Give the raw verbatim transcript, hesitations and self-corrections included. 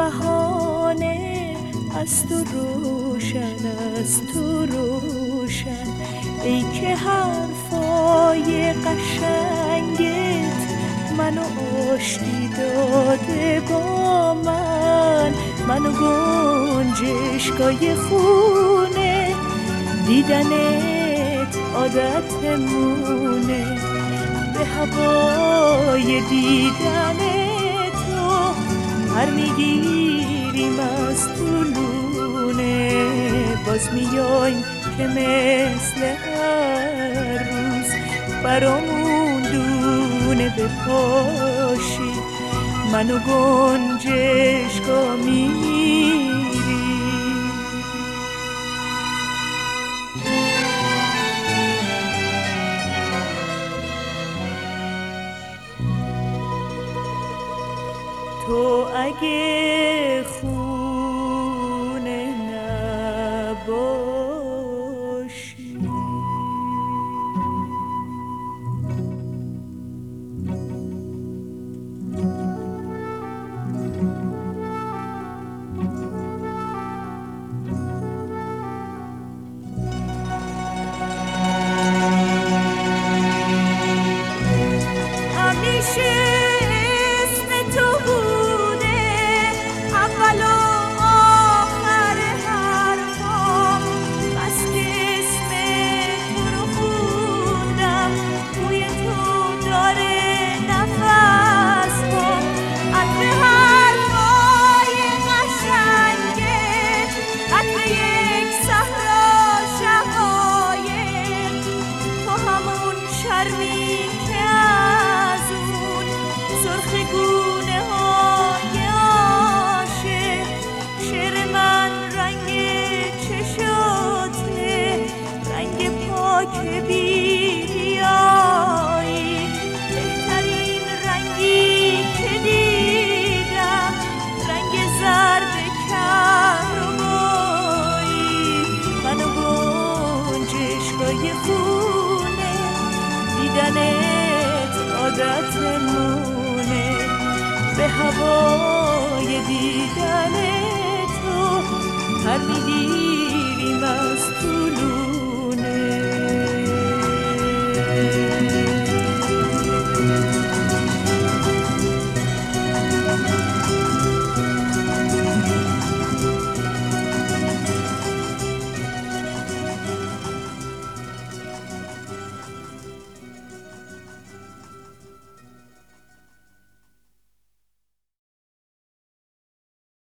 بهانه از تو روشن، از تو روشن. ای که حرفای قشنگت منو آشتی داده با من، منو گنجشگاه خونه، دیدنت عادتمونه، به هوای دیدن تو پر میگیریم از طولونه. باز میایم که مثل هر روز برامون دونه بپاشی، منو گنجشگاه میری. تو اگه خونه نباشی، همیشه که بیایی بهترین رنگی که دیدم، رنگ زرد کهربایی، منو گنجشگاه خونه، دیدنت عادتمونه، به هوای دیدن تو پر میگیریم از طولو